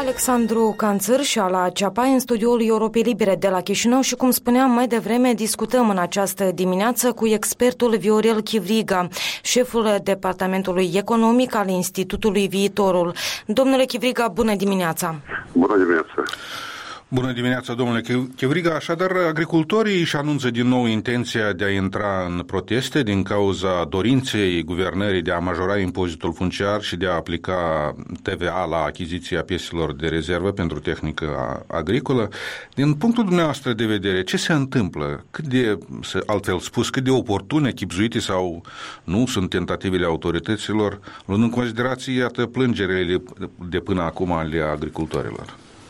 Alexandru Canțăr și Ala Ceapai în studioul Europei Libere de la Chișinău și, cum spuneam mai devreme, discutăm în această dimineață cu expertul Viorel Chivriga, șeful Departamentului Economic al Institutului Viitorul. Domnule Chivriga, bună dimineața! Bună dimineața! Bună dimineața, domnule Chivriga. Așadar, agricultorii își anunță din nou intenția de a intra în proteste din cauza dorinței guvernării de a majora impozitul funciar și de a aplica TVA la achiziția pieselor de rezervă pentru tehnică agricolă. Din punctul dumneavoastră de vedere, ce se întâmplă? Altfel spus, cât de oportune, chibzuite sau nu sunt tentativele autorităților, luând în considerație, iată, plângerile de până acum ale agricultorilor?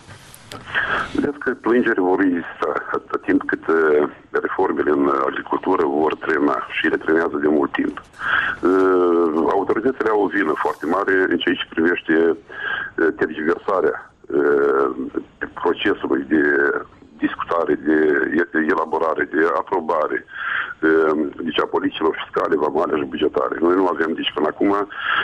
Vedeți că plângeri vor exista atât timp cât reformele în agricultură vor trena și le trenează de mult timp. Autoritățile au o vină foarte mare în ceea ce privește tergiversarea procesului de discutare, de elaborare, de aprobare, deci a politicilor fiscale, vamale și bugetare. Noi nu avem, deci până acum,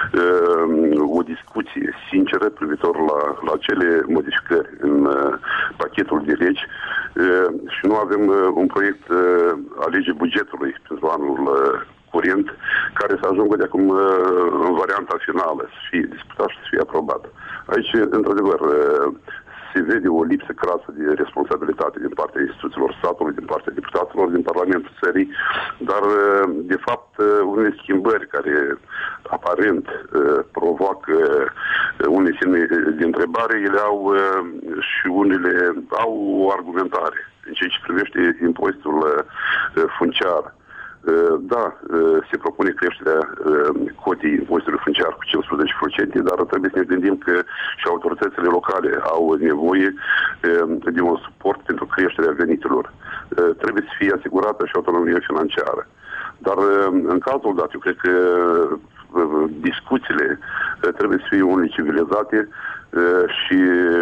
o discuție sinceră privitor la cele modificări în pachetul de legi și nu avem un proiect al legii bugetului pentru anul curent care să ajungă de acum în varianta finală, să fie discutat și să fie aprobat. Aici, într-adevăr, se vede o lipsă crasă de responsabilitate din partea instituțiilor statului, din partea deputaților, din Parlamentul țării, dar, de fapt, unele schimbări care aparent provoacă unele semne de întrebare, ele au și unele au o argumentare în ceea ce privește impozitul funciar. Da, se propune creșterea cotei impozitului funciar cu 15%, dar trebuie să ne gândim că și autoritățile locale au nevoie de un suport pentru creșterea veniturilor. Trebuie să fie asigurată și autonomia financiară. Dar în cazul dat, eu cred că discuțiile trebuie să fie unele civilizate și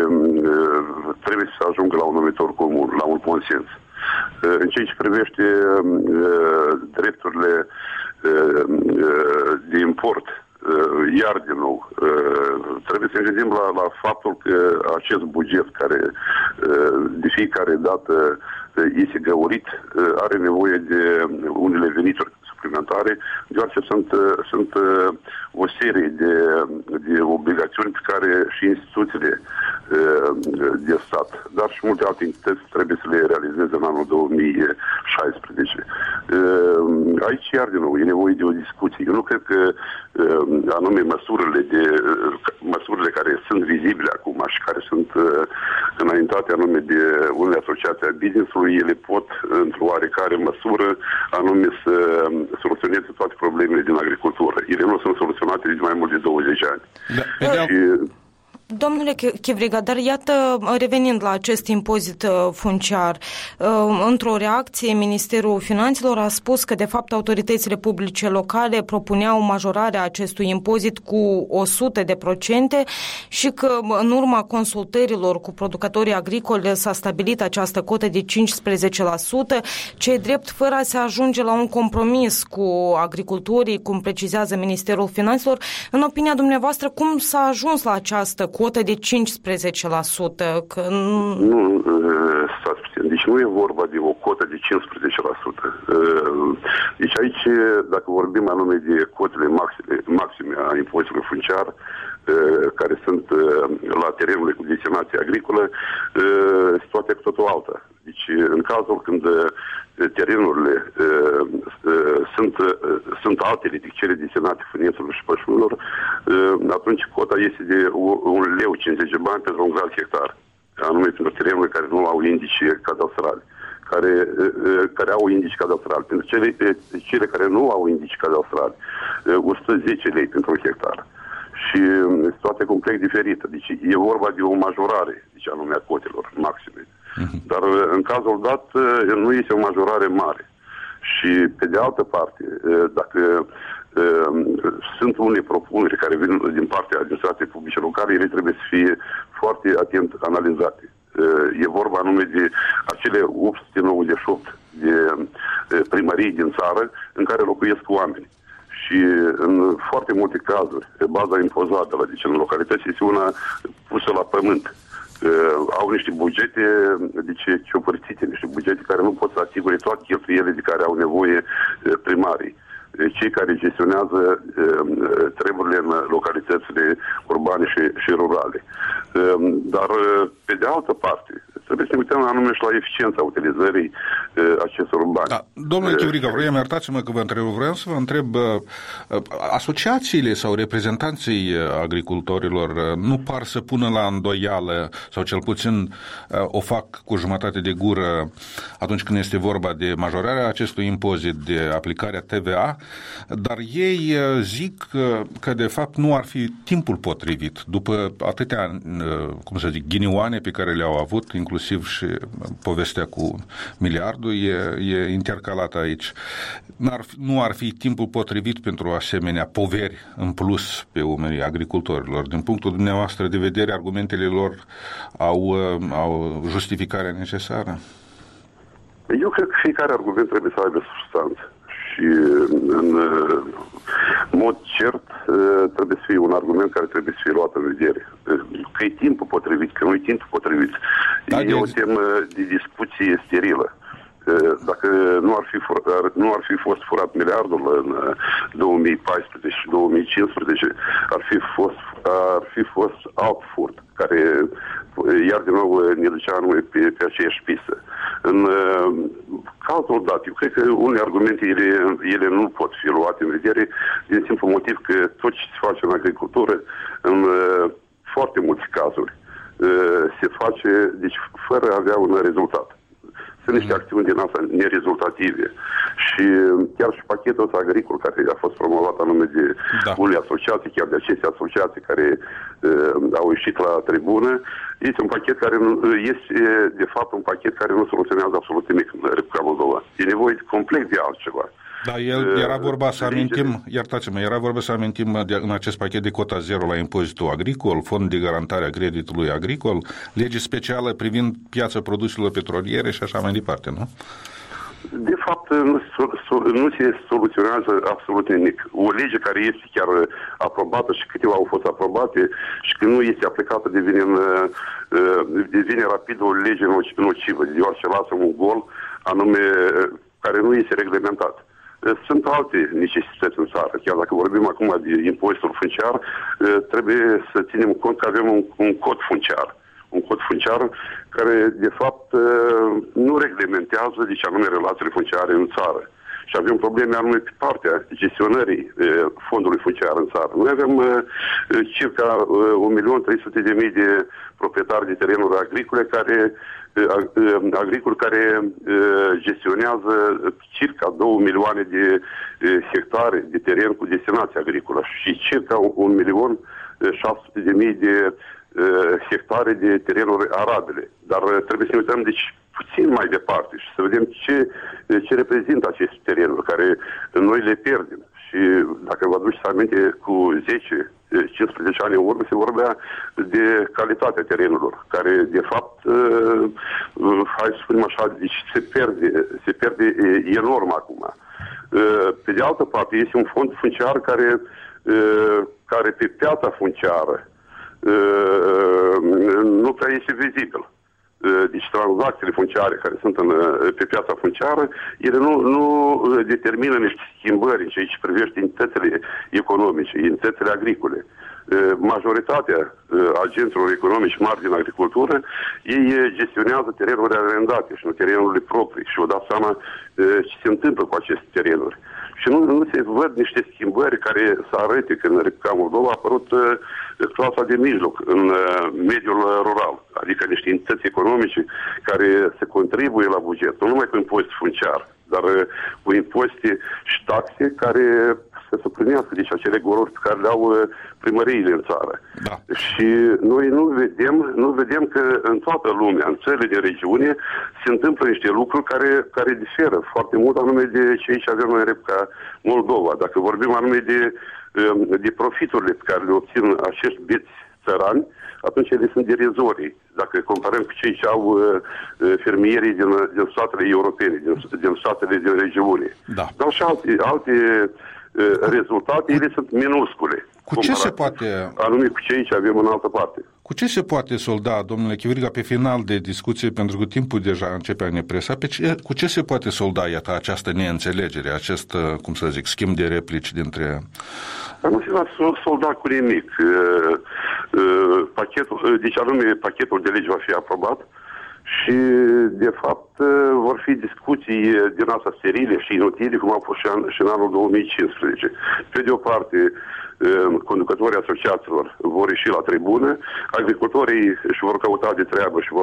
trebuie să ajungă la un numitor comun, la un consens. În ceea ce privește drepturile de import, iar din nou, trebuie să ne gândim la faptul că acest buget care de fiecare dată este găurit are nevoie de unele venituri suplimentare, deoarece sunt o serie de obligațiuni pe care și instituțiile de stat, dar și multe alte entități trebuie să le realizeze în anul 2016. Aici, iar din nou, e nevoie de o discuție. Eu nu cred că anume măsurile care sunt vizibile acum și care sunt înaintate anume de unele asociații a business-ului, ele pot, într-o oarecare măsură, anume să soluționeze toate problemele din agricultură. Ele nu sunt soluționate de mai mult de 20 ani. Domnule Chivriga, dar iată, revenind la acest impozit funciar, într-o reacție, Ministerul Finanțelor a spus că, de fapt, autoritățile publice locale propuneau majorarea acestui impozit cu 100% și că, în urma consultărilor cu producătorii agricoli, s-a stabilit această cotă de 15%, ce drept fără a se ajunge la un compromis cu agricultorii, cum precizează Ministerul Finanțelor. În opinia dumneavoastră, cum s-a ajuns la această cotă de 15%? Nu, stați puțin. Deci nu e vorba de o cotă de 15%. Deci aici, dacă vorbim anume de cotele maxime a impozitului funciar, care sunt la terenurile cu destinație agricolă, situația e cu totul altă. Deci, în cazul când terenurile sunt altele decât cele destinate fânețelor și pășunilor, atunci cota este de 1,50 leu pentru un grad hectar, anume pentru terenurile care nu au indici cadastrali, care au indici cadastrali. Pentru cele care nu au indici cadastrali, 110 lei pentru un hectar. Și situația complet diferită. Deci e vorba de o majorare, deci anume a cotelor maxime. Dar în cazul dat nu este o majorare mare. Și pe de altă parte, dacă sunt unele propuneri care vin din partea administrației publice locale, ele trebuie să fie foarte atent analizate. E vorba anume de acele 898 de primării din țară în care locuiesc oameni. și în foarte multe cazuri, baza impozabilă, deci în localități este una pusă la pământ. Au niște bugete, deci ciopărțite, niște bugete care nu pot să asigure toate cheltuielile de care au nevoie primarii. Cei care gestionează treburile în localitățile urbane și rurale. Dar, pe de altă parte, trebuie să ne uităm anume și la eficiența utilizării acestor bani. Da. Domnule Chivriga, iertați-mă că vă întreb, vreau să vă întreb, asociațiile sau reprezentanții agricultorilor nu par să pună la îndoială, sau cel puțin o fac cu jumătate de gură atunci când este vorba de majorarea acestui impozit, de aplicarea TVA, dar ei zic că de fapt nu ar fi timpul potrivit, după atâtea, cum să zic, ghinioane pe care le-au avut, inclusiv și povestea cu miliardul e intercalată aici. Nu ar fi timpul potrivit pentru asemenea poveri în plus pe umerii agricultorilor. Din punctul dumneavoastră de vedere, argumentele lor au justificarea necesară? Eu cred că fiecare argument trebuie să aibă substanță. Și în mod cert trebuie să fie un argument care trebuie să fie luat în vedere. Că e timpul potrivit, că nu e timpul potrivit. Da, e o temă de discuție sterilă. Dacă nu ar fi fost furat miliardul în 2014 și 2015, ar fi fost alt furt, care iar din nou ne ducea anume pe aceeași pistă. În cazul dat, eu cred că unele argumente ele nu pot fi luate în vedere din simplu motiv că tot ce se face în agricultură, în foarte mulți cazuri, se face deci fără a avea un rezultat. Sunt niște acțiuni din asta nerezultative. Și chiar și pachetul ăsta agricol care a fost promovat anume de unele asociații, chiar de aceste asociații care au ieșit la tribună, este un pachet care este de fapt un pachet care nu soluționează absolut nimic în Republica Moldova. E nevoie complet de altceva. Da, era vorba să amintim, iertați-mă, era vorba să amintim în acest pachet de cota zero la impozitul agricol, fond de garantare a creditului agricol, lege specială privind piața produselor petroliere și așa mai departe, nu? De fapt, nu se soluționează absolut nimic. O lege care este chiar aprobată și câteva au fost aprobate și când nu este aplicată devine rapid o lege nocivă, deoarece lasă un gol anume care nu este reglementat. Sunt alte necesități în țară. Chiar dacă vorbim acum de impozitul funciar, trebuie să ținem cont că avem un cod funciar. Un cod funciar care, de fapt, nu reglementează deci anume relațiile funciare în țară. Și avem probleme anume pe partea gestionării fondului funciar în țară. Noi avem circa 1.300.000 de proprietari de terenuri agricole care gestionează circa 2 milioane de hectare de teren cu destinație agricolă și circa 1.600.000 de hectare de terenuri arabile. Dar trebuie să ne uităm deci puțin mai departe și să vedem ce reprezintă aceste terenuri care noi le pierdem. Și dacă vă aduceți aminte, cu 10-15 ani în urmă se vorbea de calitatea terenurilor, care de fapt, hai să spunem așa, deci se pierde enorm acum. Pe de altă parte, este un fond funciar care pe piața funciară nu prea este vizibil. Deci tranzacțiile funciare care sunt pe piața funciară, ele nu determină niște schimbări în ceea ce privește entitățile economice, entitățile agricole. Majoritatea agenților economici mari din agricultură, ei gestionează terenurile arendate și nu terenurile proprii și vă dați seama ce se întâmplă cu aceste terenuri. Și nu se văd niște schimbări care să arate că în Republica Moldova a apărut clasa de mijloc în mediul rural, adică niște entități economice care se contribuie la buget, nu numai cu impozit funciar, dar cu impozite și taxe care să suplinească deci acele goluri pe care le au primăriile în țară. Da. Și noi nu vedem că în toată lumea, în țările de regiune, se întâmplă niște lucruri care diferă foarte mult anume de ce avem noi în Republica Moldova. Dacă vorbim anume de profiturile pe care le obțin acești bieți țărani, atunci ele sunt derizorii. Dacă comparăm cu cei ce au fermierii din statele europene, din statele din regiune. Da. Dar și alte rezultatele sunt minuscule. Cu ce se poate... Anume cu cei ce avem în altă parte. Cu ce se poate solda, domnule Chivriga, pe final de discuție, pentru că timpul deja începe a ne presa, cu ce se poate solda, iată, această neînțelegere, acest, cum să zic, schimb de replici dintre... Nu se va solda cu nimic. Pachetul de legi va fi aprobat și, de fapt, vor fi discuții din asta sterile și inutile, cum au fost și în anul 2015. Pe de o parte, conducătorii asociațiilor vor ieși la tribună, agricultorii își vor căuta de treabă și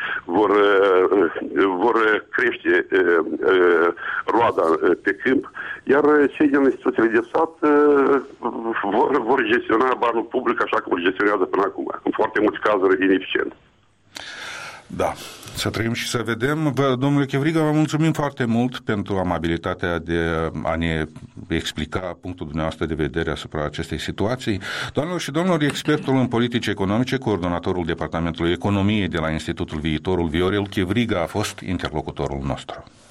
vor crește roada pe câmp, iar cei din instituțiile de stat vor gestiona banul public așa cum îl gestionează până acum, în foarte mulți cazuri ineficient. Da, să trăim și să vedem. Domnule Chivriga, vă mulțumim foarte mult pentru amabilitatea de a ne explica punctul dumneavoastră de vedere asupra acestei situații. Doamnelor și domnilor, expertul în politici economice, coordonatorul Departamentului Economiei de la Institutul Viitorul, Viorel Chivriga, a fost interlocutorul nostru.